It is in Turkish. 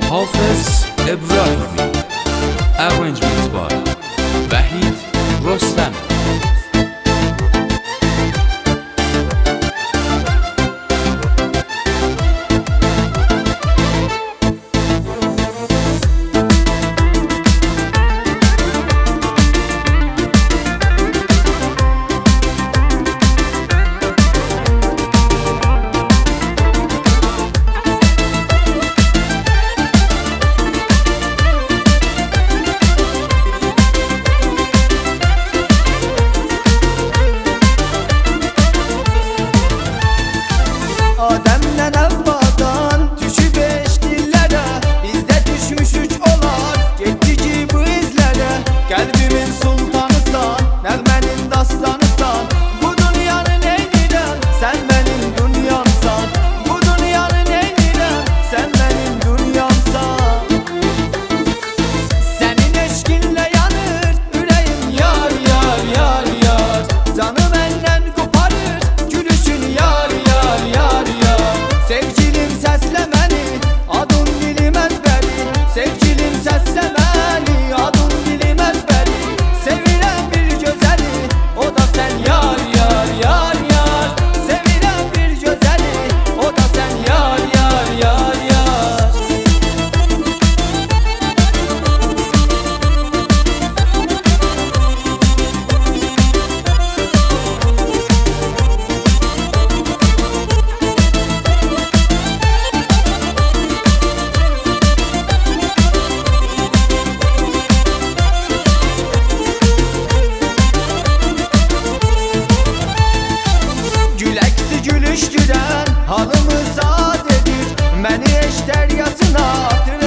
Hafız İbrahimi. Arrangement by Vahid Rostam. Adem'den Havva'dan düşüp eşkillere, biz de düşmüşüz olar geçici bu izlere. Kalbimin sultanısan, Nermenin dastanısan, bu dünyanın eyniren sen benim dünyamsan. Bu dünyanın eyniren sen benim dünyamsan. Senin eşkinle yanır yüreğim yar yar yar yar. Canım elden koparır gülüşün yar yar yar yar. Sevgilim seslemeni, adın dilim ezberi. Sevgilim seslemeni, adın dilim ezberi. Sevilen bir güzeli, o da sen yar yar yar yar. Sevilen bir güzeli, o da sen yar yar yar yar. Güleksi gülüştüren halımı saat edir. Beni eş deryasına